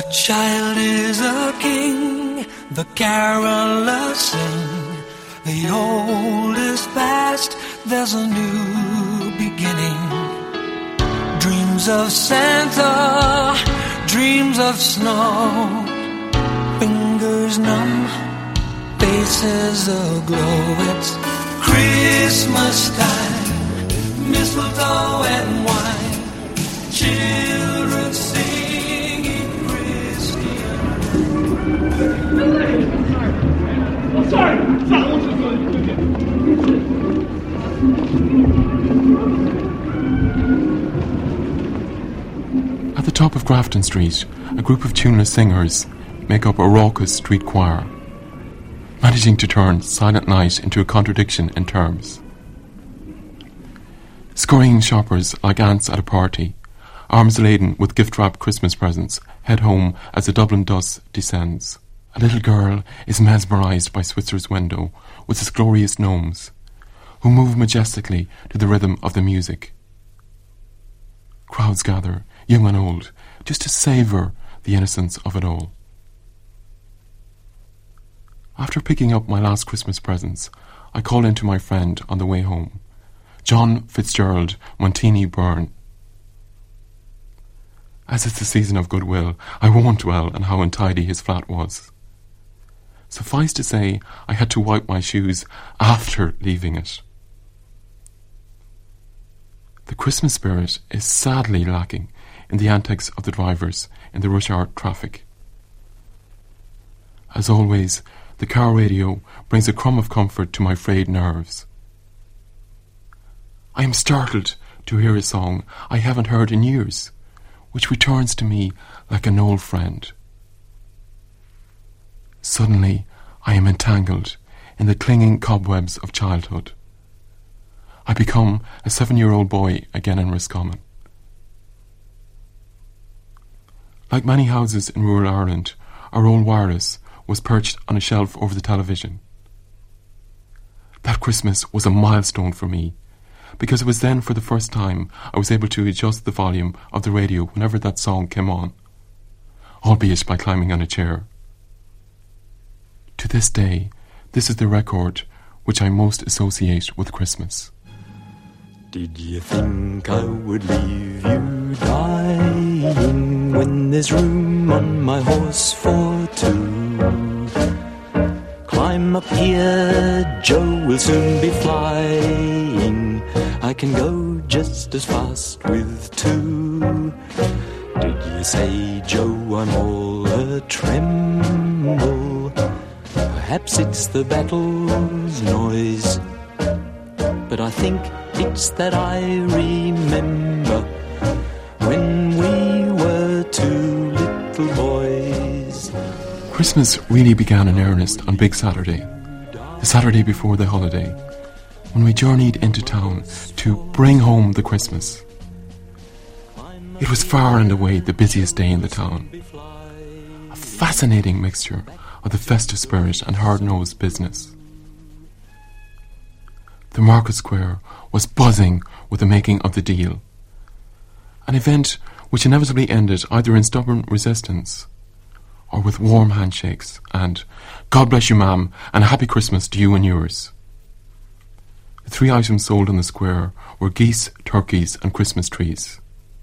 child is a king, the carolers sing. The old is past, there's a new beginning. Dreams of Santa, dreams of snow, fingers numb, faces aglow. It's Christmas time, mistletoe and wine, children singing Christian. Sorry. At the top of Grafton Street, a group of tuneless singers make up a raucous street choir, managing to turn Silent Night into a contradiction in terms. Scurrying shoppers like ants at a party, arms laden with gift-wrapped Christmas presents, head home as the Dublin dusk descends. A little girl is mesmerised by Switzer's window with its glorious gnomes, who move majestically to the rhythm of the music. Crowds gather, young and old, just to savour the innocence of it all. After picking up my last Christmas presents, I call in to my friend on the way home, John Fitzgerald Montini Byrne. As it's the season of goodwill, I won't dwell on how untidy his flat was. Suffice to say, I had to wipe my shoes after leaving it. The Christmas spirit is sadly lacking in the antics of the drivers in the rush hour traffic. As always, the car radio brings a crumb of comfort to my frayed nerves. I am startled to hear a song I haven't heard in years, which returns to me like an old friend. Suddenly, I am entangled in the clinging cobwebs of childhood. I become a 7-year-old boy again in Roscommon. Like many houses in rural Ireland, our old wireless was perched on a shelf over the television. That Christmas was a milestone for me, because it was then for the first time I was able to adjust the volume of the radio whenever that song came on, albeit by climbing on a chair. To this day, this is the record which I most associate with Christmas. Did you think I would leave you dying when there's room on my horse for two? Climb up here, Joe will soon be flying. I can go just as fast with two. Did you say, Joe, I'm all a tremble? Perhaps it's the battle's noise, but I think it's that I remember when we were two little boys. Christmas really began in earnest on Big Saturday, the Saturday before the holiday, when we journeyed into town to bring home the Christmas. It was far and away the busiest day in the town. A fascinating mixture of the festive spirit and hard-nosed business. The market square was buzzing with the making of the deal, an event which inevitably ended either in stubborn resistance or with warm handshakes and "God bless you, ma'am, and a happy Christmas to you and yours." The 3 items sold on the square were geese, turkeys and Christmas trees.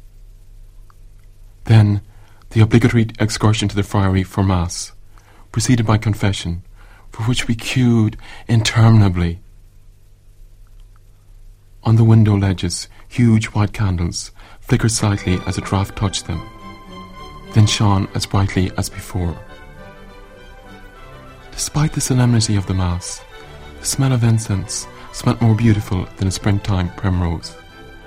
Then the obligatory excursion to the friary for Mass, preceded by confession, for which we queued interminably. On the window ledges, huge white candles flickered slightly as a draught touched them, then shone as brightly as before. Despite the solemnity of the Mass, the smell of incense smelt more beautiful than a springtime primrose.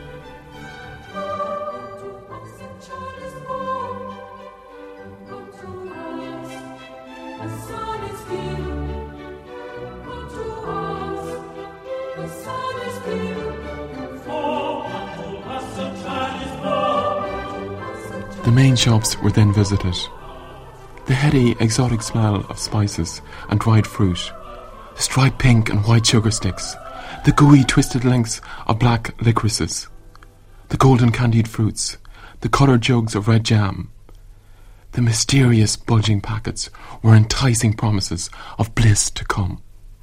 The main shops were then visited. The heady, exotic smell of spices and dried fruit, the striped pink and white sugar sticks, the gooey twisted lengths of black licorices, the golden candied fruits, the coloured jugs of red jam, The mysterious bulging packets were enticing promises of bliss to come.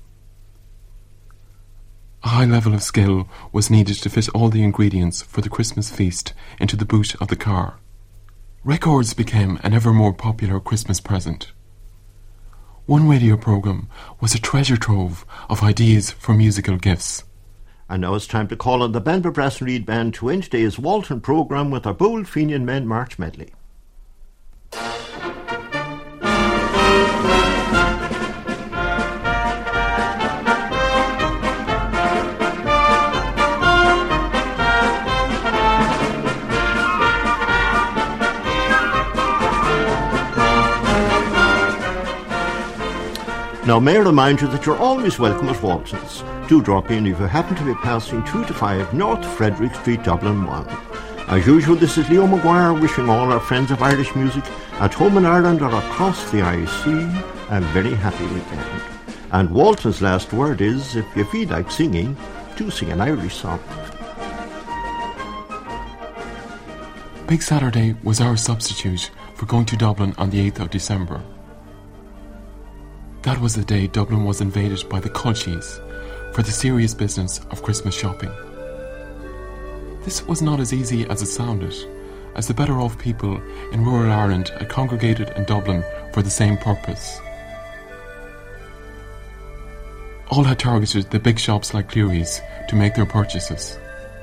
A high level of skill was needed to fit all the ingredients for the Christmas feast into the boot of the car. Records became an ever more popular Christmas present. One radio programme was a treasure trove of ideas for musical gifts. And now it's time to call on the Banbury Brass and Reed Band to end today's Walton programme with our Bold Fenian Men March Medley. Now, may I remind you that you're always welcome at Walton's. Do drop in if you happen to be passing 2 to 5 North Frederick Street, Dublin 1. As usual, this is Leo Maguire wishing all our friends of Irish music at home in Ireland or across the Irish Sea a very happy weekend. And Walton's last word is, if you feel like singing, do sing an Irish song. Big Saturday was our substitute for going to Dublin on the 8th of December. That was the day Dublin was invaded by the Culchies for the serious business of Christmas shopping. This was not as easy as it sounded, as the better off people in rural Ireland had congregated in Dublin for the same purpose. All had targeted the big shops like Cleary's to make their purchases.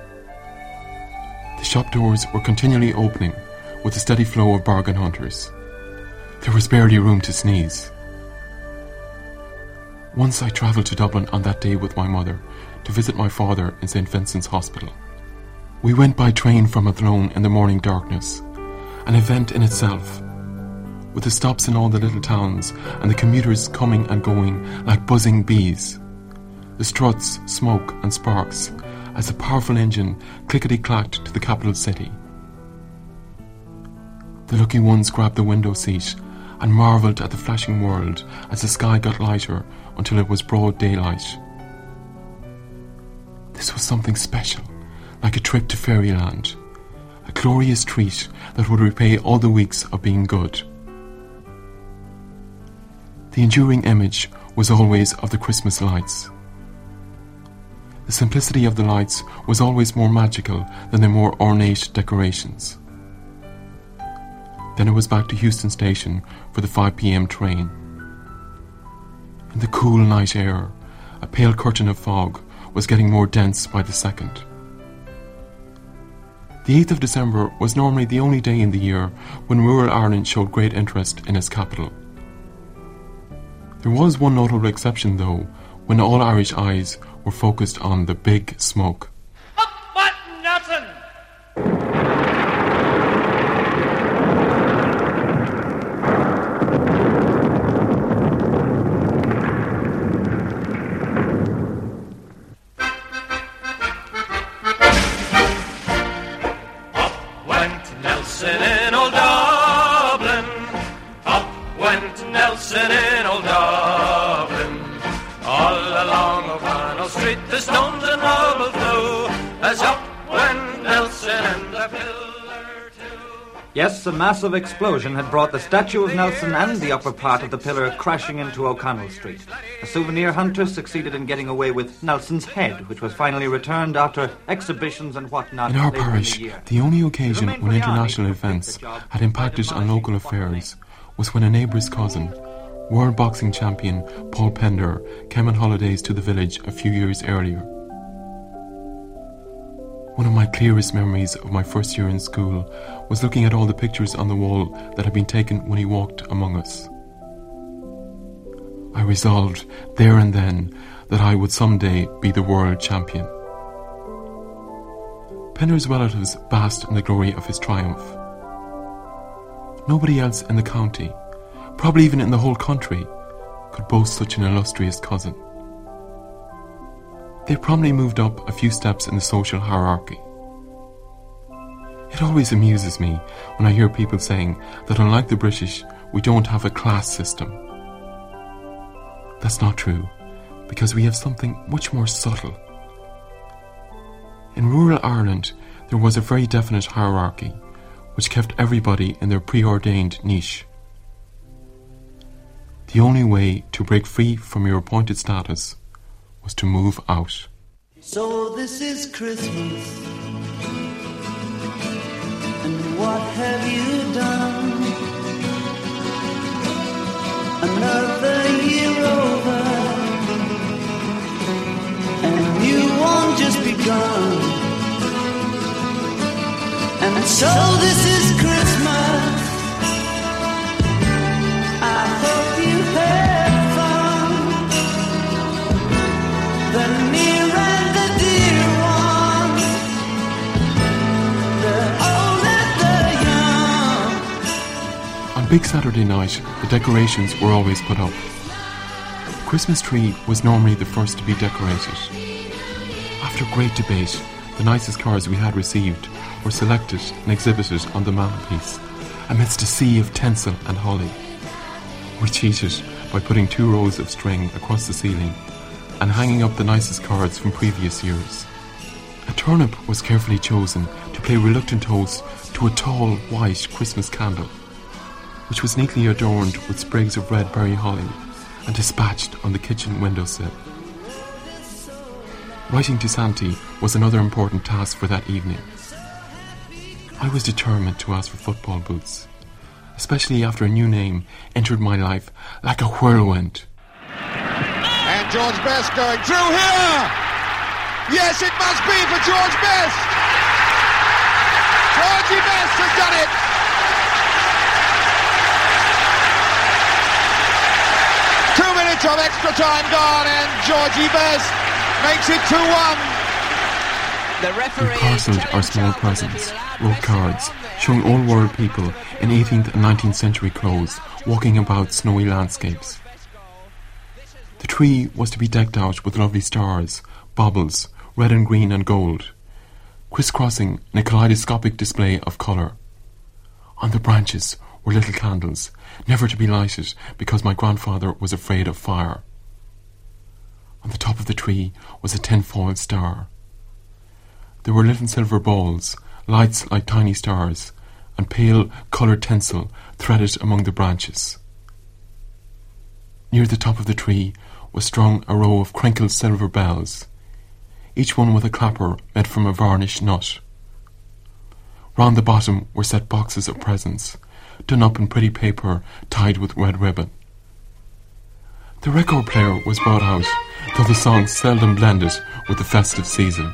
The shop doors were continually opening with a steady flow of bargain hunters. There was barely room to sneeze. Once I travelled to Dublin on that day with my mother to visit my father in St. Vincent's Hospital. We went by train from Athlone in the morning darkness, an event in itself, with the stops in all the little towns and the commuters coming and going like buzzing bees. The struts, smoke and sparks as the powerful engine clickety-clacked to the capital city. The lucky ones grabbed the window seat and marvelled at the flashing world as the sky got lighter until it was broad daylight. This was something special, like a trip to fairyland, a glorious treat that would repay all the weeks of being good. The enduring image was always of the Christmas lights. The simplicity of the lights was always more magical than the more ornate decorations. Then it was back to Euston Station for the 5 p.m. train. In the cool night air, a pale curtain of fog was getting more dense by the second. The 8th of December was normally the only day in the year when rural Ireland showed great interest in its capital. There was one notable exception though, when all Irish eyes were focused on the big smoke. Up, what, Nelson? In old Dublin, up went Nelson in old Dublin. All along O'Connell Street the stones and rubble flew, as up went Nelson and the pillar too. Yes, a massive explosion had brought the statue of Nelson and the upper part of the pillar crashing into O'Connell Street. A souvenir hunter succeeded in getting away with Nelson's head, which was finally returned after exhibitions and whatnot. In our parish, the only occasion when international events had impacted on local affairs was when a neighbour's cousin, world boxing champion Paul Pender, came on holidays to the village a few years earlier. One of my clearest memories of my first year in school was looking at all the pictures on the wall that had been taken when he walked among us. I resolved there and then that I would someday be the world champion. Pender's relatives basked in the glory of his triumph. Nobody else in the county, probably even in the whole country, could boast such an illustrious cousin. They promptly moved up a few steps in the social hierarchy. It always amuses me when I hear people saying that unlike the British, we don't have a class system. That's not true, because we have something much more subtle. In rural Ireland, there was a very definite hierarchy, which kept everybody in their preordained niche. The only way to break free from your appointed status was to move out. So this is Christmas, and what have you done? Another year over, and a new one just begun. And so this is Christmas, I hope you had fun. The near and the dear ones, the old and the young. On Big Saturday night, the decorations were always put up. The Christmas tree was normally the first to be decorated. After great debate, the nicest cards we had received were selected and exhibited on the mantelpiece amidst a sea of tinsel and holly. We cheated by putting 2 rows of string across the ceiling and hanging up the nicest cards from previous years. A turnip was carefully chosen to play reluctant host to a tall white Christmas candle, which was neatly adorned with sprigs of red berry holly and dispatched on the kitchen windowsill. Writing to Santy was another important task for that evening. I was determined to ask for football boots, especially after a new name entered my life like a whirlwind. And George Best going through here! Yes, it must be for George Best! Georgie Best has done it! Of extra time gone, and Georgie Best makes it 2-1. We parcelled our small presents, wrote cards showing old world people in 18th and 19th century clothes walking about snowy landscapes. The tree was to be decked out with lovely stars, baubles, red and green and gold, crisscrossing in a kaleidoscopic display of colour. On the branches were little candles, never to be lighted because my grandfather was afraid of fire. On the top of the tree was a tin-foil star. There were little silver balls, lights like tiny stars, and pale coloured tinsel threaded among the branches. Near the top of the tree was strung a row of crinkled silver bells, each one with a clapper made from a varnished nut. Round the bottom were set boxes of presents, done up in pretty paper tied with red ribbon. The record player was brought out, though the songs seldom blended with the festive season.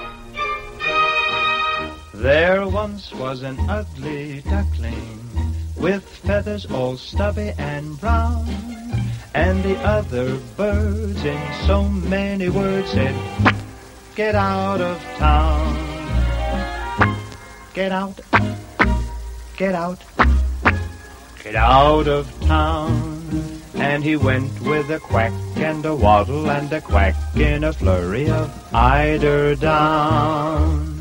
There once was an ugly duckling with feathers all stubby and brown, and the other birds in so many words said, "Get out of town, get out, get out, get out of town." And he went with a quack and a waddle and a quack in a flurry of eiderdown.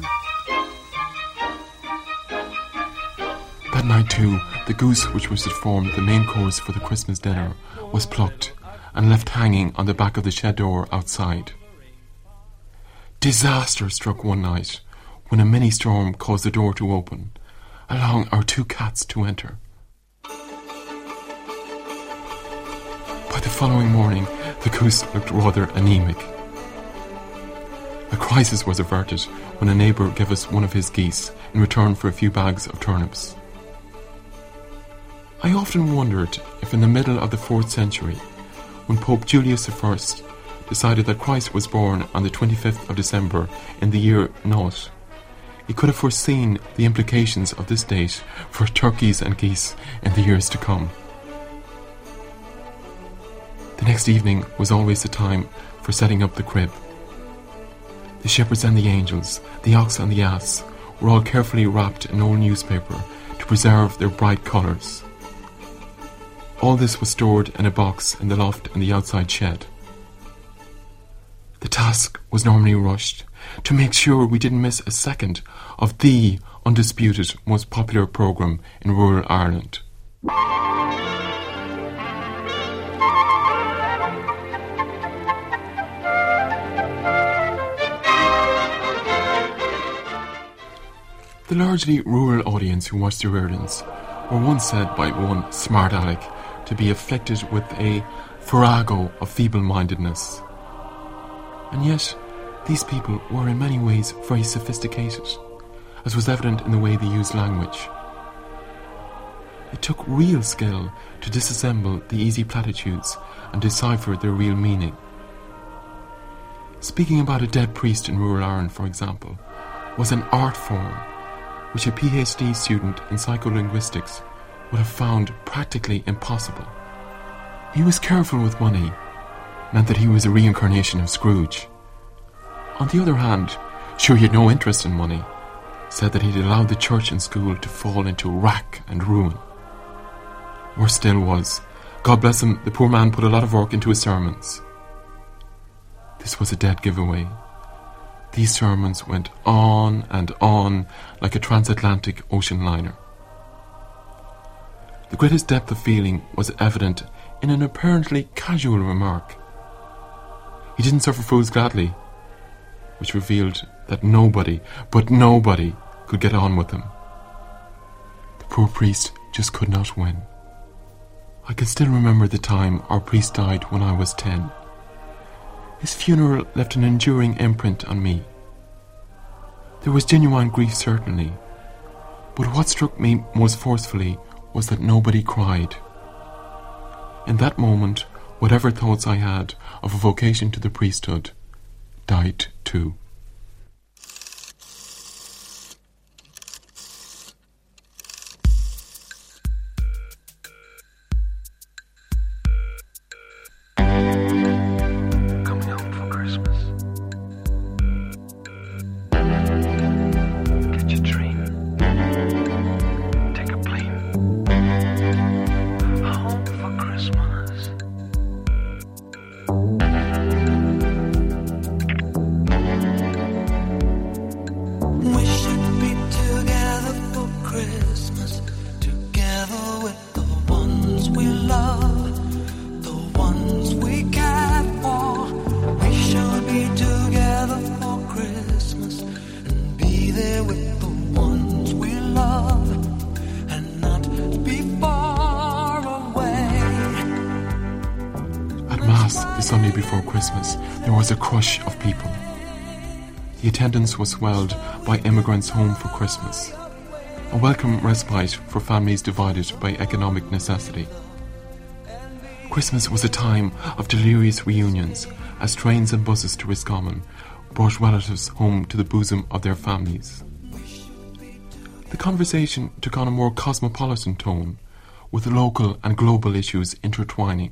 That night too, the goose which was to form the main course for the Christmas dinner was plucked and left hanging on the back of the shed door outside. Disaster struck one night when a mini storm caused the door to open, allowing our 2 cats to enter. By the following morning, the goose looked rather anemic. A crisis was averted when a neighbour gave us one of his geese in return for a few bags of turnips. I often wondered if in the middle of the 4th century, when Pope Julius I decided that Christ was born on the 25th of December in the year 0, he could have foreseen the implications of this date for turkeys and geese in the years to come. The next evening was always the time for setting up the crib. The shepherds and the angels, the ox and the ass, were all carefully wrapped in old newspaper to preserve their bright colours. All this was stored in a box in the loft in the outside shed. The task was normally rushed to make sure we didn't miss a second of the undisputed most popular programme in rural Ireland. The largely rural audience who watched the Riordans were once said by one smart aleck to be afflicted with a farrago of feeble-mindedness. And yet, these people were in many ways very sophisticated, as was evident in the way they used language. It took real skill to disassemble the easy platitudes and decipher their real meaning. Speaking about a dead priest in rural Ireland, for example, was an art form which a PhD student in psycholinguistics would have found practically impossible. He was careful with money, meant that he was a reincarnation of Scrooge. On the other hand, sure he had no interest in money, said that he'd allowed the church and school to fall into rack and ruin. Worse still was, God bless him, the poor man put a lot of work into his sermons. This was a dead giveaway. These sermons went on and on like a transatlantic ocean liner. The greatest depth of feeling was evident in an apparently casual remark. He didn't suffer fools gladly, which revealed that nobody, but nobody, could get on with him. The poor priest just could not win. I can still remember the time our priest died when I was 10. His funeral left an enduring imprint on me. There was genuine grief, certainly, but what struck me most forcefully was that nobody cried. In that moment, whatever thoughts I had of a vocation to the priesthood died too. Sunday before Christmas, there was a crush of people. The attendance was swelled by immigrants home for Christmas, a welcome respite for families divided by economic necessity. Christmas was a time of delirious reunions as trains and buses to Roscommon brought relatives home to the bosom of their families. The conversation took on a more cosmopolitan tone, with local and global issues intertwining.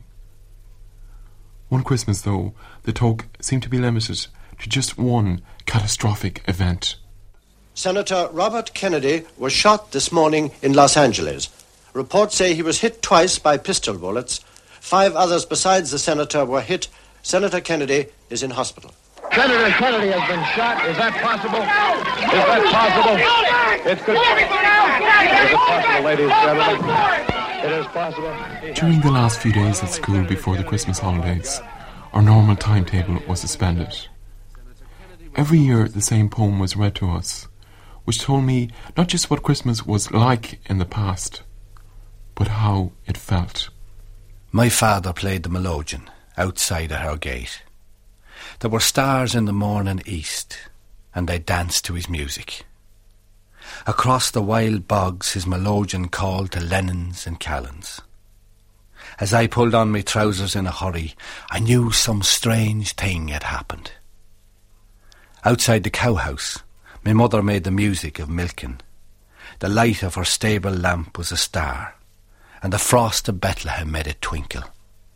One Christmas, though, the talk seemed to be limited to just one catastrophic event. Senator Robert Kennedy was shot this morning in Los Angeles. Reports say he was hit twice by pistol bullets. 5 others besides the senator were hit. Senator Kennedy is in hospital. Senator Kennedy has been shot. Is that possible? Is that possible? It's good. Is it possible, ladies and gentlemen? It is possible. During the last few days at school before the Christmas holidays, our normal timetable was suspended. Every year the same poem was read to us, which told me not just what Christmas was like in the past, but how it felt. My father played the melodeon outside at our gate. There were stars in the morning east, and they danced to his music. Across the wild bogs his melodeon called to Lennons and Callans. As I pulled on my trousers in a hurry, I knew some strange thing had happened. Outside the cowhouse, my mother made the music of milking. The light of her stable lamp was a star, and the frost of Bethlehem made it twinkle.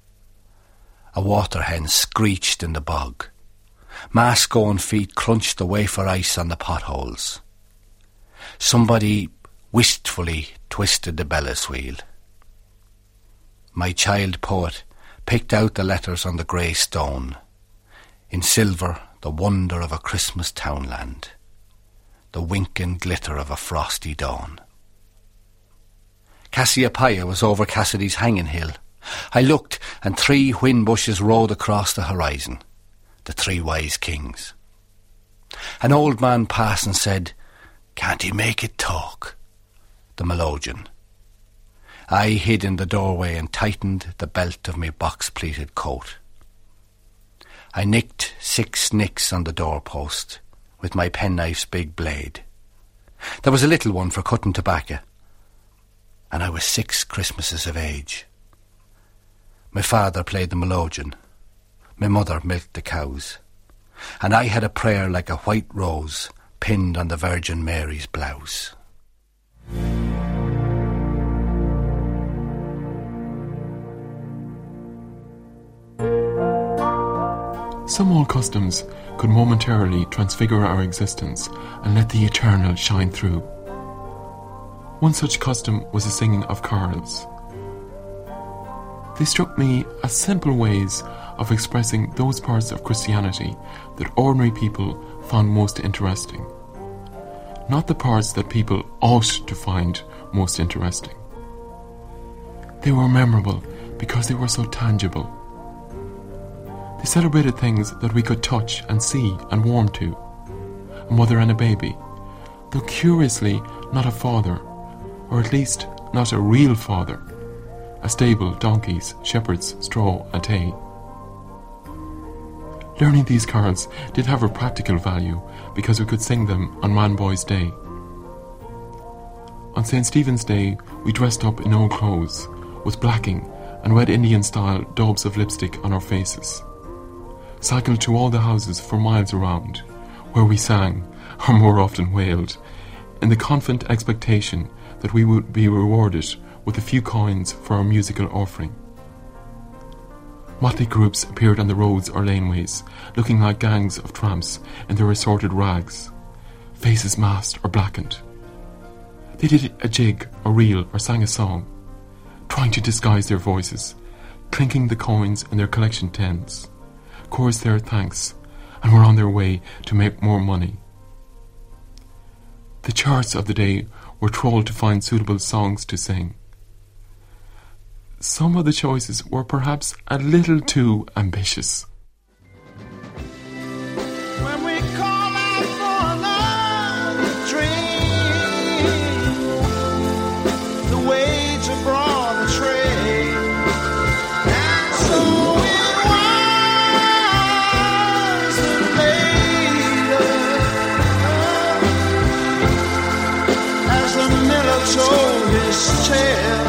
A water hen screeched in the bog. Mask-going feet crunched the wafer ice on the potholes. Somebody wistfully twisted the bellows wheel. My child poet picked out the letters on the grey stone. In silver, the wonder of a Christmas townland, the winking glitter of a frosty dawn. Cassiopeia was over Cassidy's hanging hill. I looked, and 3 whin bushes rode across the horizon, the 3 wise kings. An old man passed and said, Can't he make it talk? The melodeon. I hid in the doorway and tightened the belt of my box-pleated coat. I nicked 6 nicks on the doorpost with my penknife's big blade. There was a little one for cutting tobacco, and I was 6 Christmases of age. My father played the melodeon, my mother milked the cows, and I had a prayer like a white rose pinned on the Virgin Mary's blouse. Some old customs could momentarily transfigure our existence and let the eternal shine through. One such custom was the singing of carols. They struck me as simple ways of expressing those parts of Christianity that ordinary people found most interesting, not the parts that people ought to find most interesting. They were memorable because they were so tangible. They celebrated things that we could touch and see and warm to. A mother and a baby, though curiously not a father, or at least not a real father. A stable, donkeys, shepherds, straw and hay. Learning these carols did have a practical value because we could sing them on Man Boy's Day. On St. Stephen's Day, we dressed up in old clothes, with blacking and Red Indian-style daubs of lipstick on our faces. Cycled to all the houses for miles around, where we sang, or more often wailed, in the confident expectation that we would be rewarded with a few coins for our musical offering. Motley groups appeared on the roads or laneways, looking like gangs of tramps in their assorted rags, faces masked or blackened. They did a jig, a reel, or sang a song, trying to disguise their voices, clinking the coins in their collection tins, chorused their thanks, and were on their way to make more money. The charts of the day were trolled to find suitable songs to sing. Some of the choices were perhaps a little too ambitious. When we call out for another drink, the wage abroad a trade, and so it was that later, as the miller told his tale,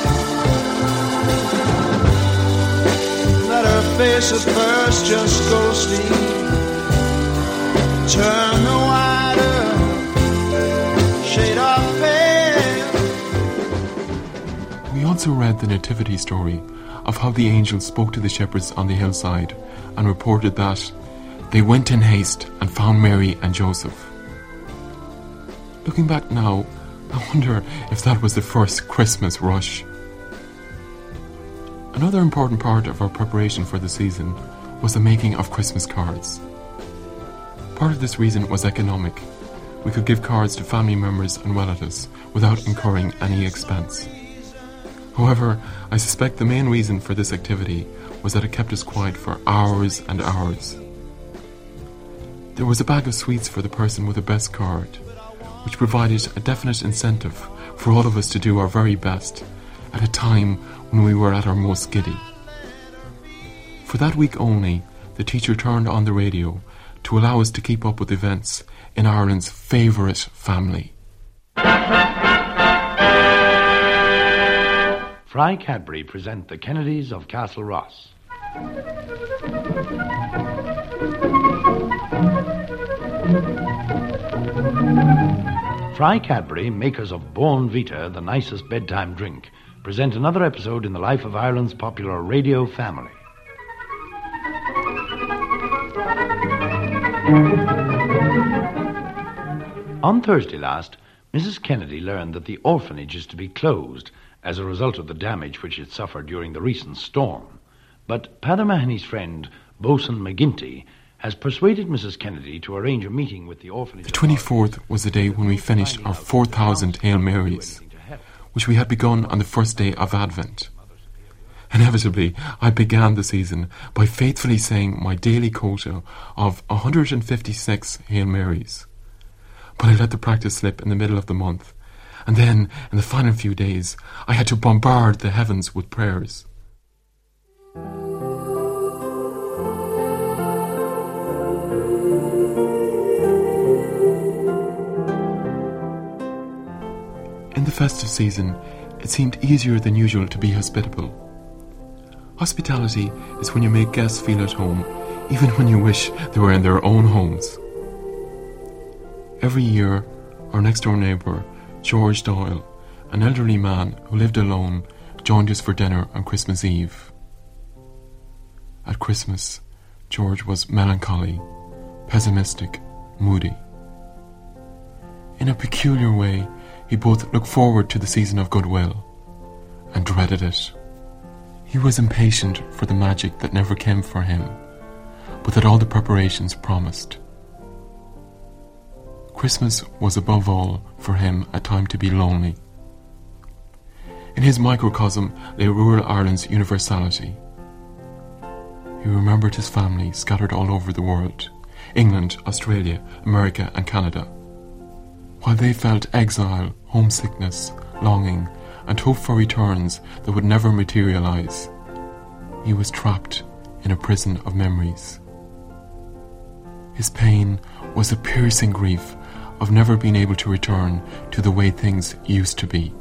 that her face at first just ghostly turned the whiter shade of pale. We also read the nativity story of how the angels spoke to the shepherds on the hillside and reported that they went in haste and found Mary and Joseph. Looking back now, I wonder if that was the first Christmas rush. Another important part of our preparation for the season was the making of Christmas cards. Part of this reason was economic. We could give cards to family members and relatives without incurring any expense. However, I suspect the main reason for this activity was that it kept us quiet for hours and hours. There was a bag of sweets for the person with the best card, which provided a definite incentive for all of us to do our very best at a time when we were at our most giddy. For that week only, the teacher turned on the radio to allow us to keep up with events in Ireland's favourite family. Fry Cadbury present the Kennedys of Castle Ross. Fry Cadbury, makers of Born Vita, the nicest bedtime drink, present another episode in the life of Ireland's popular radio family. On Thursday last, Mrs. Kennedy learned that the orphanage is to be closed as a result of the damage which it suffered during the recent storm. But Padder Mahony's friend, Bosun McGinty, has persuaded Mrs. Kennedy to arrange a meeting with the orphanage. The 24th was the day when we finished our 4,000 Hail Marys, which we had begun on the first day of Advent. Inevitably, I began the season by faithfully saying my daily quota of 156 Hail Marys. but I let the practice slip in the middle of the month, and then, in the final few days, I had to bombard the heavens with prayers. In the festive season, it seemed easier than usual to be hospitable. Hospitality is when you make guests feel at home, even when you wish they were in their own homes. Every year, our next-door neighbour, George Doyle, an elderly man who lived alone, joined us for dinner on Christmas Eve. At Christmas, George was melancholy, pessimistic, moody. In a peculiar way, he both looked forward to the season of goodwill and dreaded it. He was impatient for the magic that never came for him, but that all the preparations promised. Christmas was above all for him a time to be lonely. In his microcosm lay rural Ireland's universality. He remembered his family scattered all over the world, England, Australia, America and Canada. While they felt exile, homesickness, longing, and hope for returns that would never materialize, he was trapped in a prison of memories. His pain was a piercing grief of never being able to return to the way things used to be.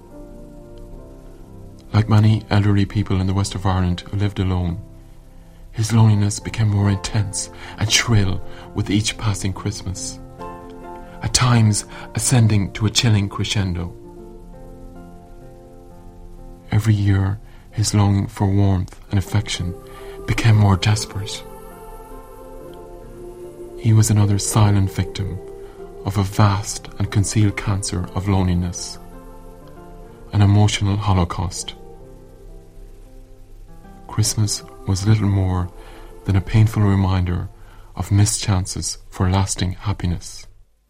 Like many elderly people in the west of Ireland who lived alone, his loneliness became more intense and shrill with each passing Christmas, at times ascending to a chilling crescendo. Every year, his longing for warmth and affection became more desperate. He was another silent victim of a vast and concealed cancer of loneliness, an emotional holocaust. Christmas was little more than a painful reminder of missed chances for lasting happiness.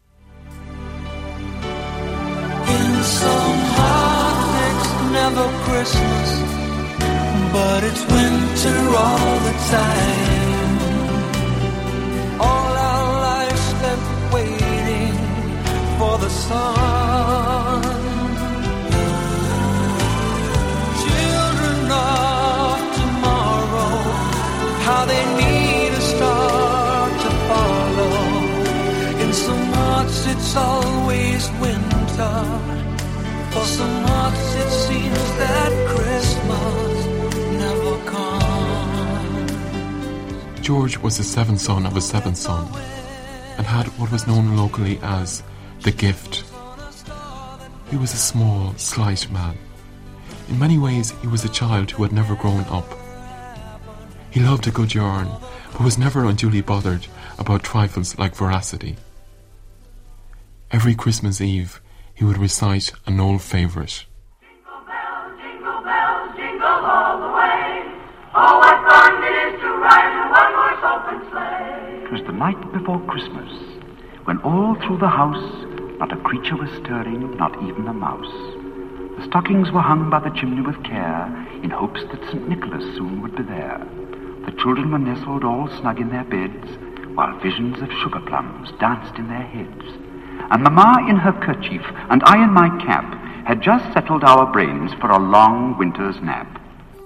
In some hearts it's never Christmas, but it's winter all the time. All our lives spent waiting for the sun. Children of tomorrow, how they need a star to follow. In some hearts it's always winter. For some hearts it seems that Christmas never comes. George was the seventh son of a seventh son, and had what was known locally as the gift. He was a small, slight man. In many ways he was a child who had never grown up. He loved a good yarn, but was never unduly bothered about trifles like veracity. Every Christmas Eve he would recite an old favourite. Jingle bells, jingle all the way. Oh, what fun it is to ride in one horse open sleigh. It was the night before Christmas, when all through the house not a creature was stirring, not even a mouse. The stockings were hung by the chimney with care, in hopes that St. Nicholas soon would be there. The children were nestled all snug in their beds, while visions of sugar plums danced in their heads. And Mamma in her kerchief, and I in my cap, had just settled our brains for a long winter's nap.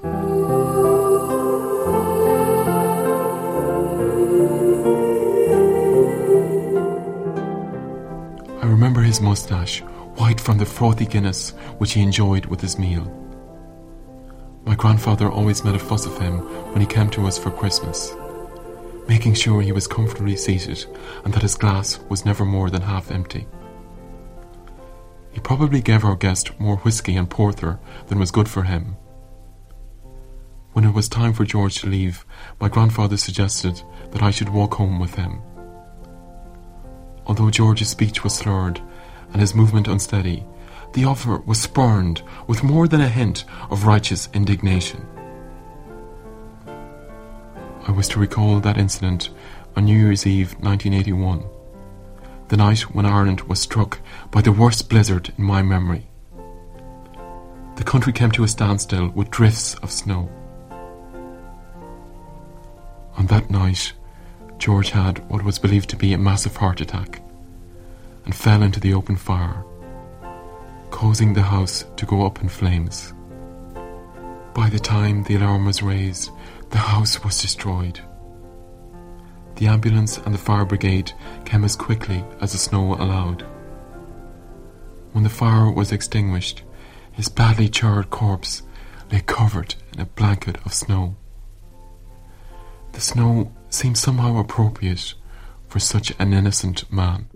I remember his moustache, white from the frothy Guinness which he enjoyed with his meal. My grandfather always made a fuss of him when he came to us for Christmas, making sure he was comfortably seated and that his glass was never more than half empty. He probably gave our guest more whiskey and porter than was good for him. When it was time for George to leave, my grandfather suggested that I should walk home with him. Although George's speech was slurred and his movement unsteady, the offer was spurned with more than a hint of righteous indignation. I was to recall that incident on New Year's Eve 1981, the night when Ireland was struck by the worst blizzard in my memory. The country came to a standstill with drifts of snow. On that night, George had what was believed to be a massive heart attack, and fell into the open fire, causing the house to go up in flames. By the time the alarm was raised, the house was destroyed. The ambulance and the fire brigade came as quickly as the snow allowed. When the fire was extinguished, his badly charred corpse lay covered in a blanket of snow. The snow seemed somehow appropriate for such an innocent man.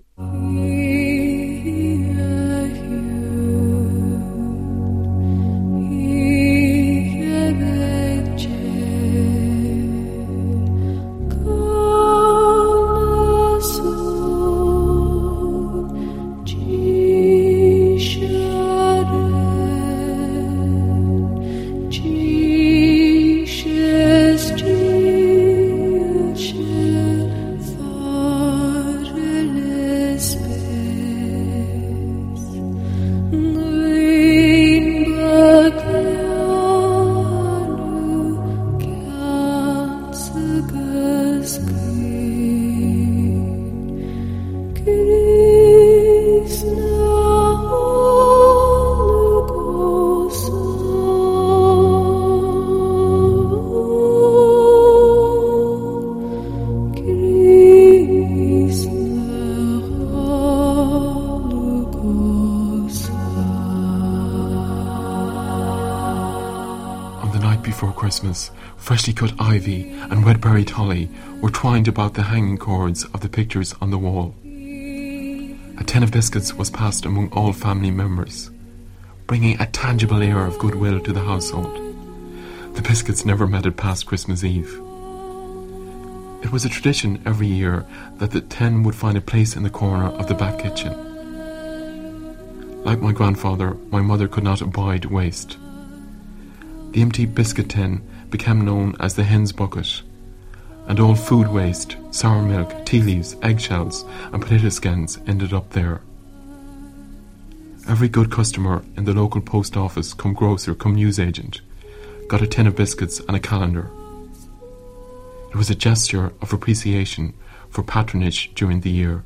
Before Christmas, freshly cut ivy and red-berried holly were twined about the hanging cords of the pictures on the wall. A tin of biscuits was passed among all family members, bringing a tangible air of goodwill to the household. The biscuits never met it past Christmas Eve. It was a tradition every year that the tin would find a place in the corner of the back kitchen. Like my grandfather, my mother could not abide waste. The empty biscuit tin became known as the hen's bucket, and all food waste, sour milk, tea leaves, eggshells and potato skins ended up there. Every good customer in the local post office, come grocer, come newsagent, got a tin of biscuits and a calendar. It was a gesture of appreciation for patronage during the year.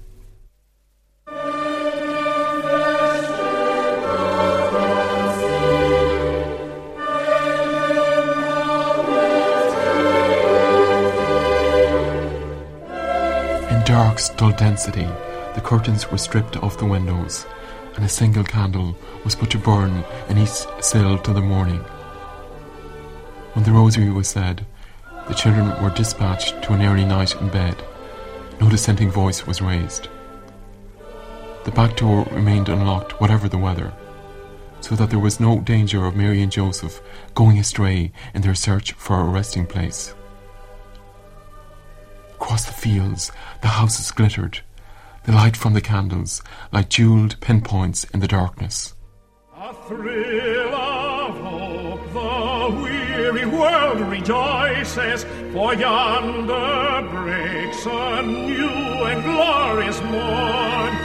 Dark, dull density, the curtains were stripped off the windows, and a single candle was put to burn in each cell till the morning. When the rosary was said, the children were dispatched to an early night in bed. No dissenting voice was raised. The back door remained unlocked whatever the weather, so that there was no danger of Mary and Joseph going astray in their search for a resting place. Across the fields, the houses glittered, the light from the candles like jewelled pinpoints in the darkness. A thrill of hope, the weary world rejoices, for yonder breaks a new and glorious morn.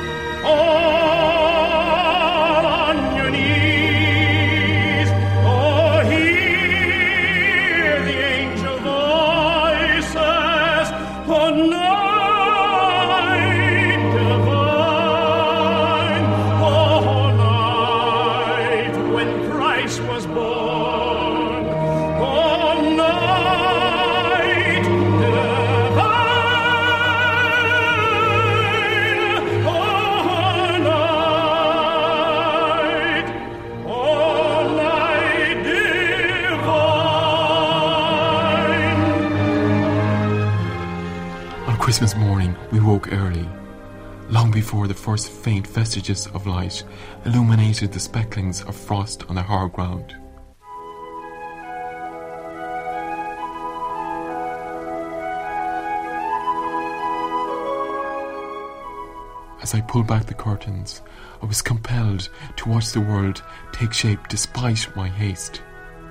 All on your knees, oh, hear the angel voices, oh, night divine, oh, night when Christ was born, oh, night divine, oh, night divine. On Christmas morning, we woke early, long before the first faint vestiges of light illuminated the specklings of frost on the hard ground. As I pulled back the curtains, I was compelled to watch the world take shape despite my haste.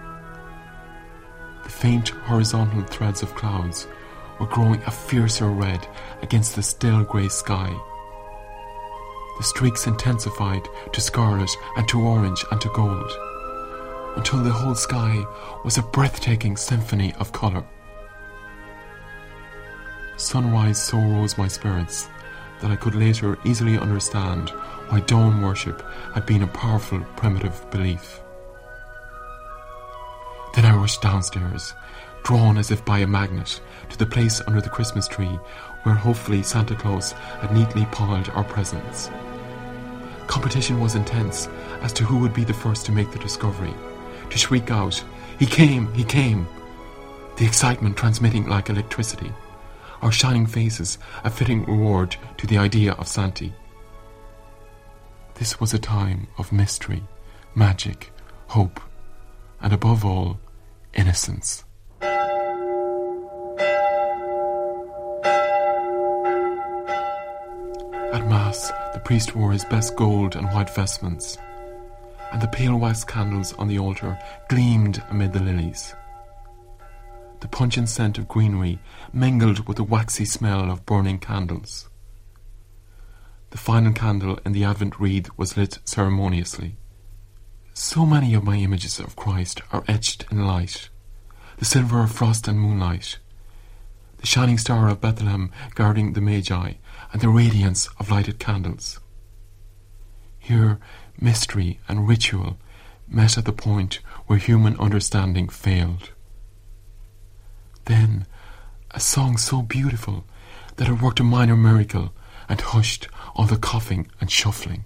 The faint horizontal threads of clouds were growing a fiercer red against the still grey sky. The streaks intensified to scarlet and to orange and to gold, until the whole sky was a breathtaking symphony of colour. Sunrise so rose my spirits that I could later easily understand why dawn worship had been a powerful primitive belief. Then I rushed downstairs, drawn as if by a magnet, to the place under the Christmas tree where hopefully Santa Claus had neatly piled our presents. Competition was intense as to who would be the first to make the discovery, to shriek out, "He came! He came!" The excitement transmitting like electricity, our shining faces a fitting reward to the idea of Santy. This was a time of mystery, magic, hope, and above all, innocence. At Mass, the priest wore his best gold and white vestments, and the pale wax candles on the altar gleamed amid the lilies. The pungent scent of greenery mingled with the waxy smell of burning candles. The final candle in the Advent wreath was lit ceremoniously. So many of my images of Christ are etched in light, the silver of frost and moonlight, the shining star of Bethlehem guarding the Magi, and the radiance of lighted candles. Here, mystery and ritual met at the point where human understanding failed. Then, a song so beautiful that it worked a minor miracle and hushed all the coughing and shuffling.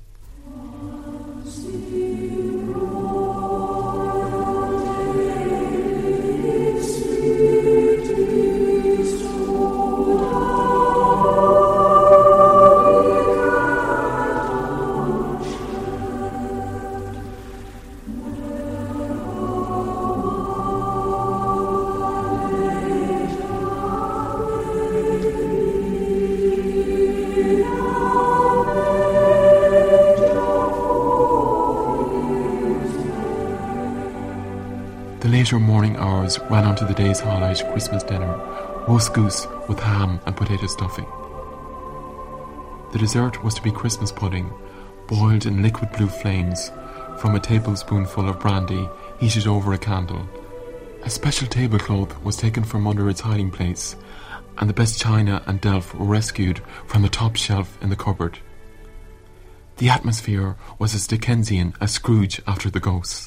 The later morning hours ran on to the day's highlight, Christmas dinner, roast goose with ham and potato stuffing. The dessert was to be Christmas pudding, boiled in liquid blue flames from a tablespoonful of brandy heated over a candle. A special tablecloth was taken from under its hiding place, and the best china and delf were rescued from the top shelf in the cupboard. The atmosphere was as Dickensian as Scrooge after the ghosts.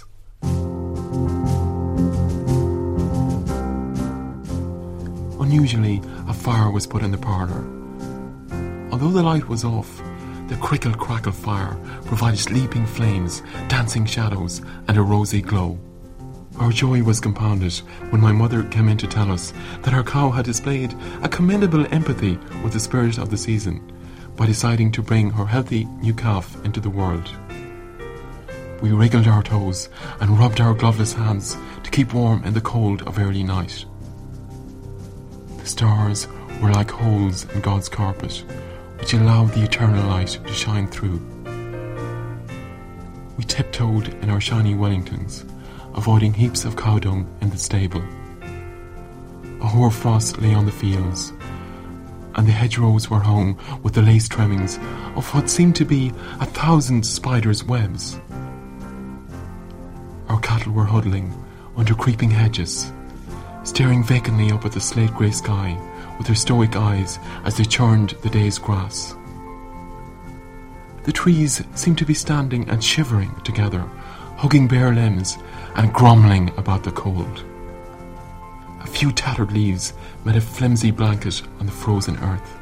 Unusually, a fire was put in the parlour. Although the light was off, the crickle-crackle fire provided leaping flames, dancing shadows, and a rosy glow. Our joy was compounded when my mother came in to tell us that our cow had displayed a commendable empathy with the spirit of the season by deciding to bring her healthy new calf into the world. We wriggled our toes and rubbed our gloveless hands to keep warm in the cold of early night. The stars were like holes in God's carpet, which allowed the eternal light to shine through. We tiptoed in our shiny Wellingtons, avoiding heaps of cow dung in the stable. A hoarfrost lay on the fields, and the hedgerows were hung with the lace trimmings of what seemed to be 1,000 spiders' webs. Our cattle were huddling under creeping hedges, staring vacantly up at the slate-grey sky with their stoic eyes as they churned the day's grass. The trees seemed to be standing and shivering together, hugging bare limbs and grumbling about the cold. A few tattered leaves made a flimsy blanket on the frozen earth.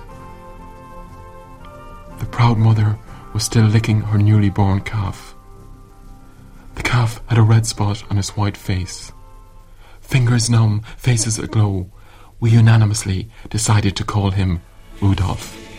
The proud mother was still licking her newly born calf. The calf had a red spot on his white face. Fingers numb, faces aglow, we unanimously decided to call him Rudolph.